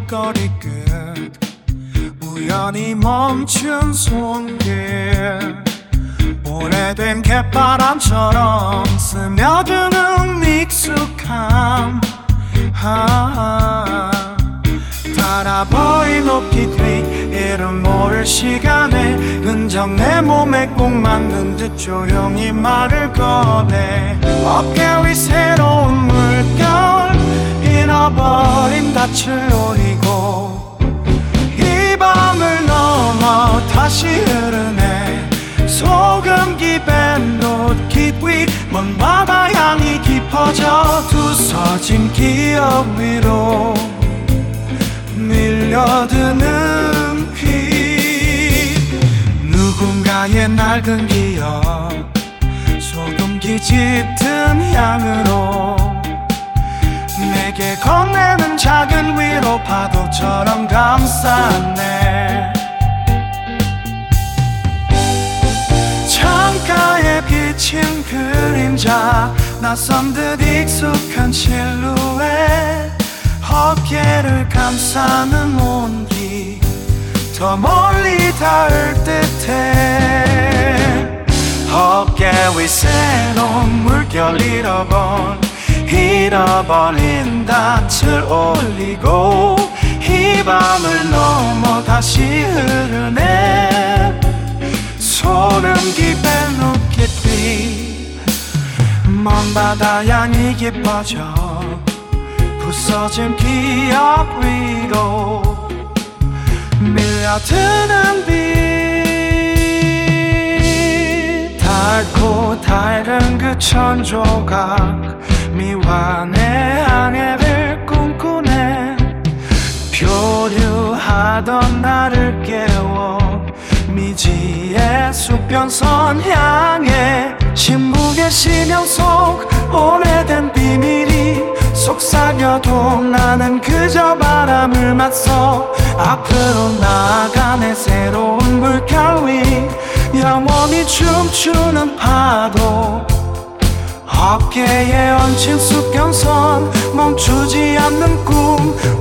길거리 끝 우연히 멈춘 손길 오래된 갯바람처럼 스며드는 익숙함 달아 보인 높이 뒤 이름 모를 시간에 흔적 내 몸에 꼭 맞는 듯 조용히 말을 꺼내 어깨 위 새로운 물결 잃어버린 닻을 노리고 이 밤을 넘어 다시 흐르네 소금기 밴드 깃위 먼 바다 향이 깊어져 두서진 기억 위로 밀려드는 빛 누군가의 낡은 기억 소금기 짙은 향으로 내게 건네는 작은 위로 파도처럼 감쌌네 창가에 비친 그림자 낯선 듯 익숙한 실루엣 어깨를 감싸는 온기 더 멀리 닿을 듯해 어깨 위 새로운 물결 잃어버린 닻을 올리고 이 밤을 넘어 다시 흐르네 소름 깊은 눈빛 먼 바다 향이 깊어져 부서진 기억 위로 밀려드는 빛 닳고 닳은 그 천조각 미완의 항해를 꿈꾸네 표류하던 나를 깨워 미지의 수평선 향해 신부의 심형 속 오래된 비밀이 속삭여도 나는 그저 바람을 맞서 앞으로 나아가네 새로운 물결 위 영원히 춤추는 파도 어깨에 얹힌 수평선 멈추지 않는 꿈